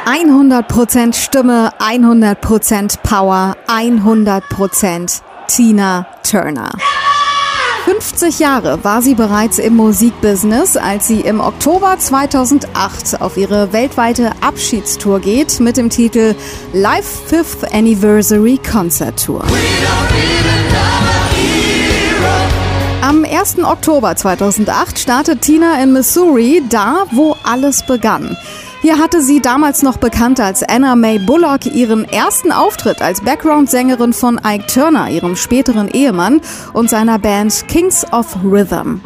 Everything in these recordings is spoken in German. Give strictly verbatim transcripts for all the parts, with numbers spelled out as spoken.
hundert Prozent Stimme, hundert Prozent Power, hundert Prozent Tina Turner. fünfzig Jahre war sie bereits im Musikbusiness, als sie im Oktober zweitausendacht auf ihre weltweite Abschiedstour geht mit dem Titel Live Fifth Anniversary Concert Tour. Am ersten Oktober zweitausendacht startet Tina in Missouri, da wo alles begann. Hier hatte sie, damals noch bekannt als Anna Mae Bullock, ihren ersten Auftritt als Background-Sängerin von Ike Turner, ihrem späteren Ehemann, und seiner Band Kings of Rhythm.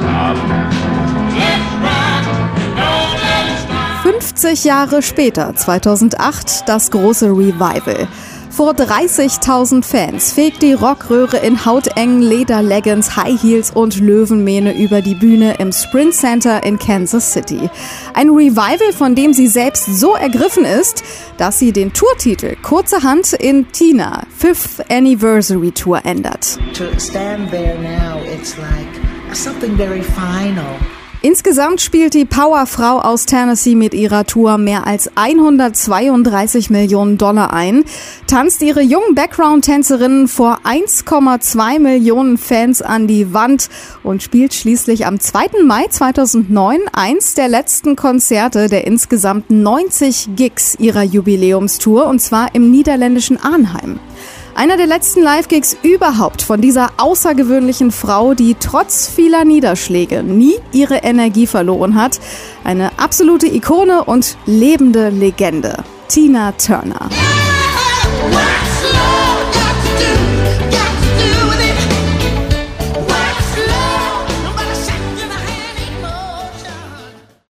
fünfzig Jahre später, zweitausendacht, das große Revival. Vor dreißigtausend Fans fegt die Rockröhre in hautengen Lederleggings, High Heels und Löwenmähne über die Bühne im Sprint Center in Kansas City. Ein Revival, von dem sie selbst so ergriffen ist, dass sie den Tourtitel kurzerhand in Tina Fifth Anniversary Tour ändert. To stand there now, it's like something very final. Insgesamt spielt die Powerfrau aus Tennessee mit ihrer Tour mehr als hundertzweiunddreißig Millionen Dollar ein, tanzt ihre jungen Background-Tänzerinnen vor eins Komma zwei Millionen Fans an die Wand und spielt schließlich am zweiten Mai zweitausendneun eins der letzten Konzerte der insgesamt neunzig Gigs ihrer Jubiläumstour, und zwar im niederländischen Arnhem. Einer der letzten Live-Gigs überhaupt von dieser außergewöhnlichen Frau, die trotz vieler Niederschläge nie ihre Energie verloren hat. Eine absolute Ikone und lebende Legende. Tina Turner.